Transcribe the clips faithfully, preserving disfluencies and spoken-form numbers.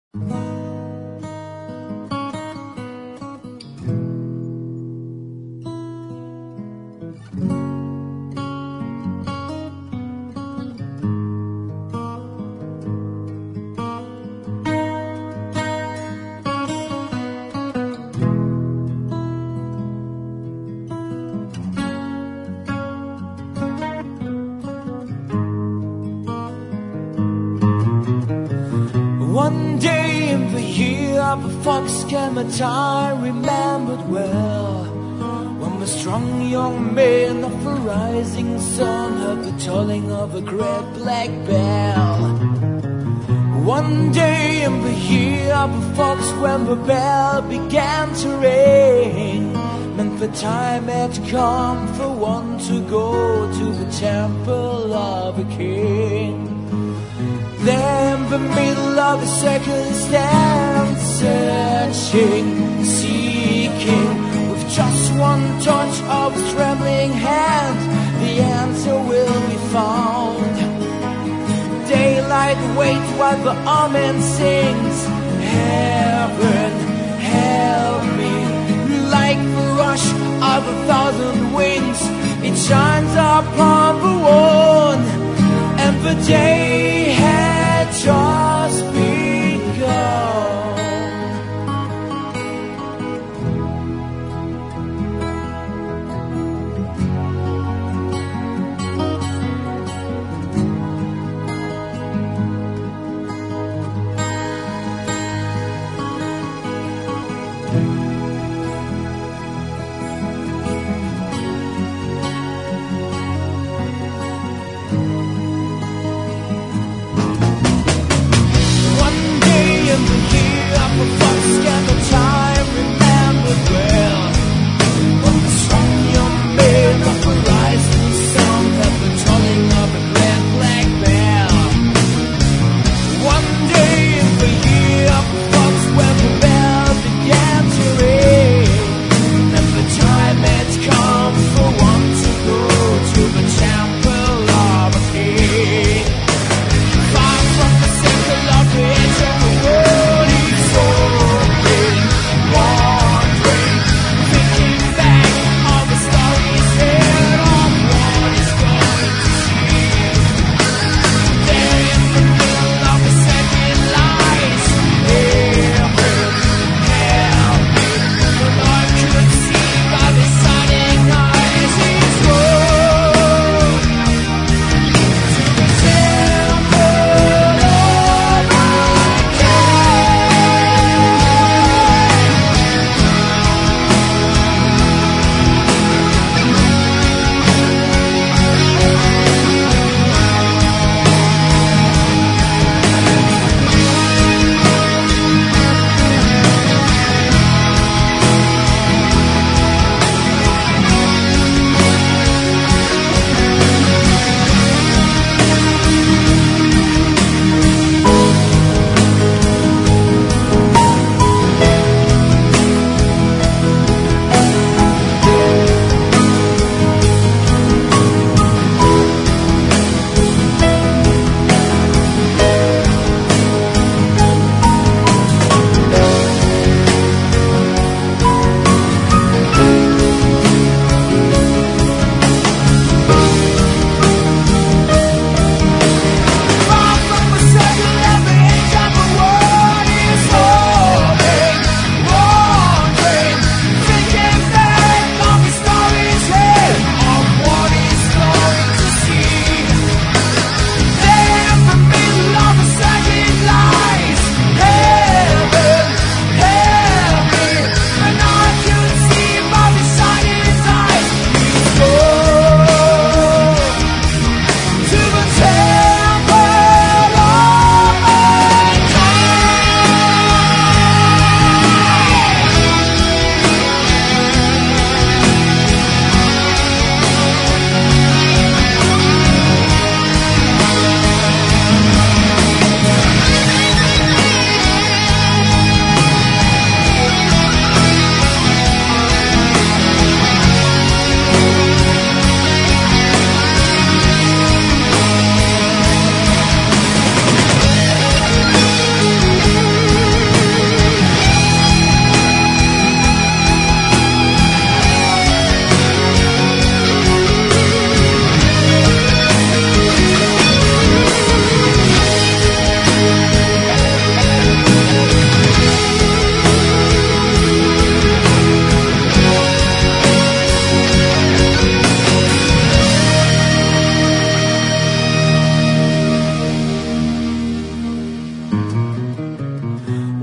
One day in the year of a fox came a time remembered well, when the strong young man of the rising sun heard the tolling of a great black bell. One day in the year of a fox, when the bell began to ring, meant the time had come for one to go to the temple of a king. There in the middle of the circle stand, searching, seeking, with just one touch of his trembling hand, the answer will be found. Daylight waits while the amen sings, heaven, help me. Like the rush of a thousand wings, it shines upon the one, and the day had just begun.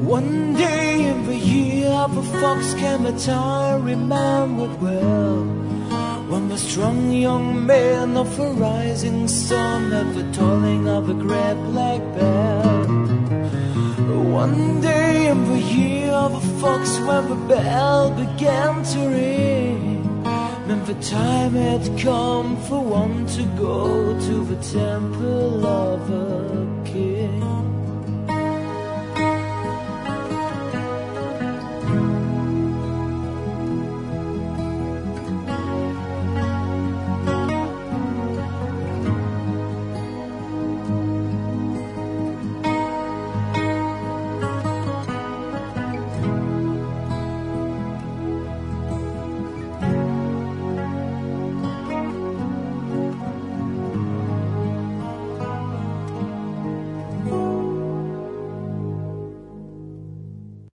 One day in the year of a fox came a time remembered well, when the strong young man of the rising sun heard the tolling of a great black bell. One day in the year of a fox, when the bell began to ring, meant the time had come for one to go to the temple of a king.